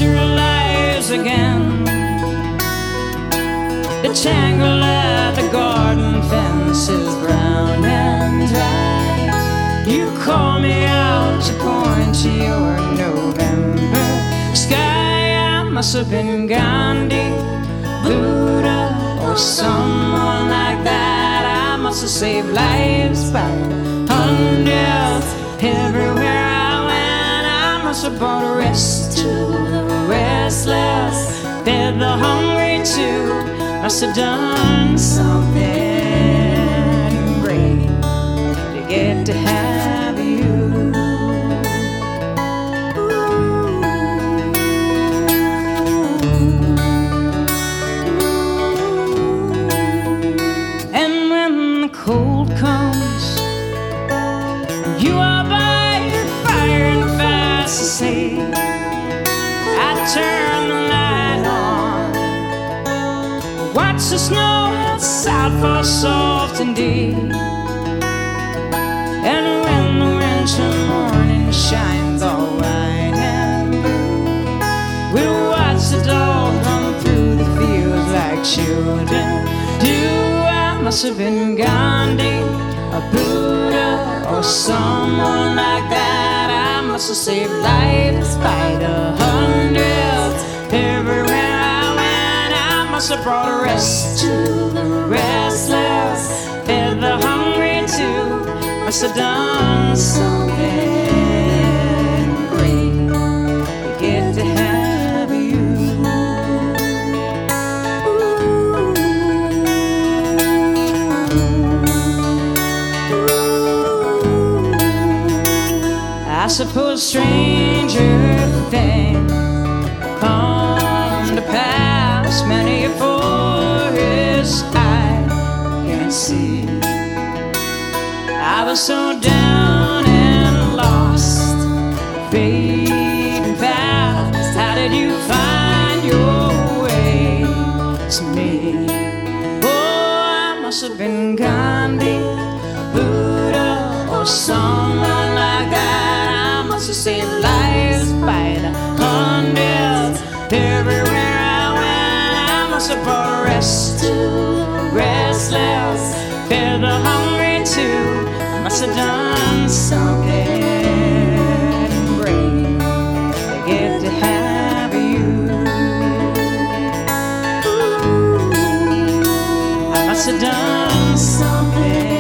materialize again. The tangle at the garden fence is brown and dry. You call me out to point to your November sky. I must have been Gandhi, Buddha, or someone like that. I must have saved lives by hundreds everywhere I went. I must have brought a rest to the restless, fed the hungry too. Must have done something great to get to have you. And when the cold comes, you are by your fire and fast asleep. I turn the light on, watch the snow outside fall soft and deep. And when the winter morning shines all white and blue, we'll watch the dogs run through the fields like children do. I must have been Gandhi, a Buddha, or someone like that. I must have saved lives by the hundreds everywhere I went. I must have brought a rest to the restless, fed the hungry too. Must have done something great to get to have you. I suppose stranger things come to pass, many a forest I can't see. I was so down and lost, fading fast. How did you find your way to me? Oh, I must have been Gandhi, Buddha, or someone like that. I must have saved lives by the hundreds everywhere I went. I must have brought rest to the restless, fed the hungry too. Must have done something great to get to have you. I must have done something